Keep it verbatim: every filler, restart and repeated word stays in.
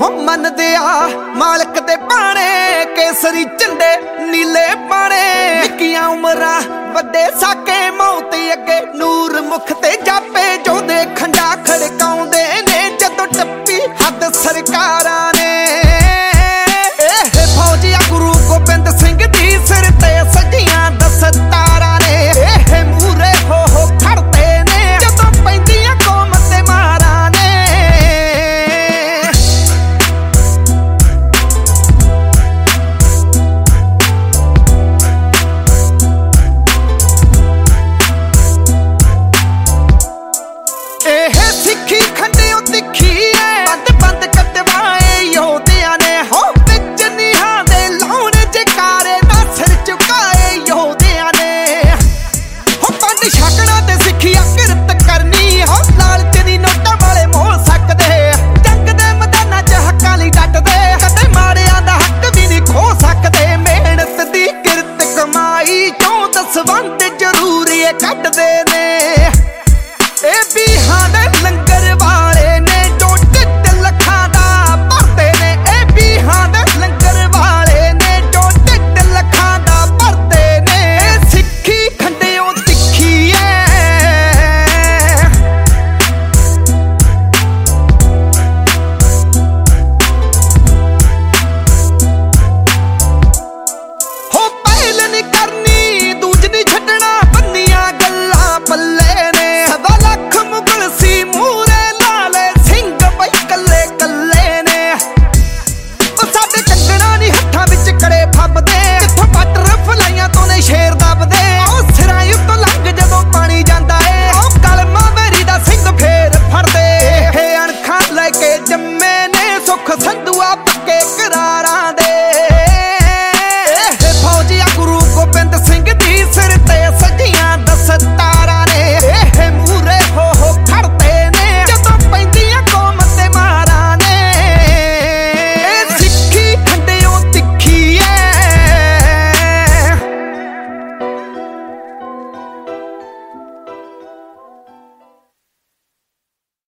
मनदे आ मालक दे बाणे केसरी झंडे नीले बाणे निक्कियां उमरां वड्डे साके मौत अगे नूर मुख ते जापे जो दे खंडा खड़काउंदे ने जदों टप्पी हद सरकारां ने फौजिया गुरु गोबिंद सिंह दी सिर ते सजियां दस्तारां ने मूरे हो हो खड़दे ने जदों पैंदियां कौम ते मारां ने सिक्खी खंडियों तिखी है बंद बंद कटवाए योधिया ने हो बिच निहां दे लाउणे जकारे ना सिर झुकाए योधिया ने हो पंड छकना ते सिक्खिया किरत करनी हो लालच दी नोटां वाले मोल सकदे जंग दे मैदानां च हक्कां लई डटदे कदे माड़ियां दा हक भी नहीं खो सकदे मेहनत दी किरत कमाई चों दसवंध जरूर ये कटदे ने ए बिहां दे लंगर वाले ने जो ढिड लखां दा भरदे ने ए बिहां दे लंगर वाले ने जो ढिड लखां दा भरदे ने सिक्खी खंडियों तिखी है हो पहल नहीं करनी दूज नहीं छड्डना बन्नियां गल्लां पल्ले ने शेर दबदे सिरां उत्तों लंघ जदों पानी जांदा ए कलमा वेरी दा सिंह फेर फड़दे अणखां लैके जम्मे ने सुख संधुआ पक्के करारां